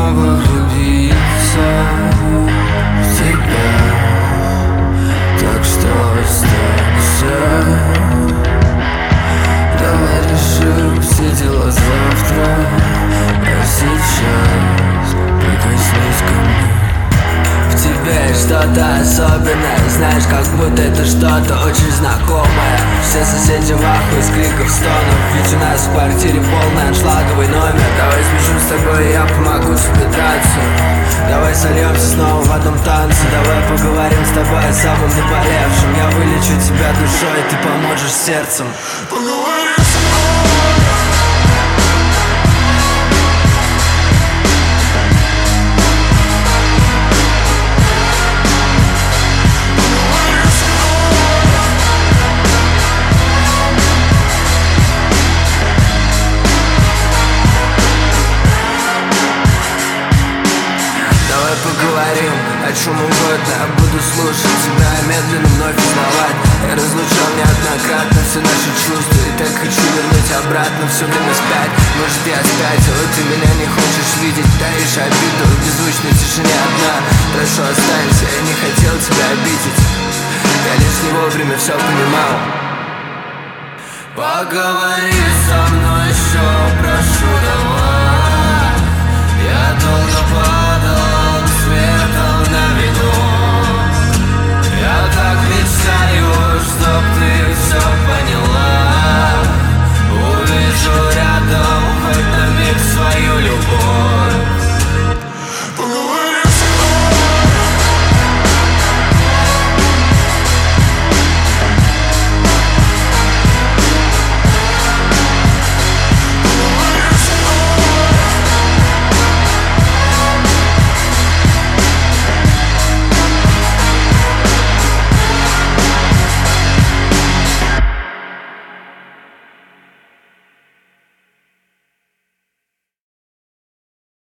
снова влюбиться в тебя. Так что останься, давай решим все дела завтра, а сейчас прикоснись ко мне. В тебе есть что-то особенное, знаешь, как будто это что-то очень знакомое. Все соседи в ахуе с криков, стонов, ведь у нас в квартире полный аншлаговый номер. Давай смешим с тобой, я помогу тебе драться. Давай сольемся снова в одном танце. Давай поговорим с тобой о самом наболевшем. Я вылечу тебя душой, ты поможешь сердцем. Поговори со мной. Поговорим о чем угодно, я буду слушать тебя, медленно вновь узнавать. Я разлучал неоднократно все наши чувства, и так хочу вернуть обратно все время спять. Может, я спятил, и ты меня не хочешь видеть, таишь обиду в беззвучной тишине одна. Прошу, останься, я не хотел тебя обидеть, я лишь не вовремя все понимал. Поговори со мной еще, прошу, давай.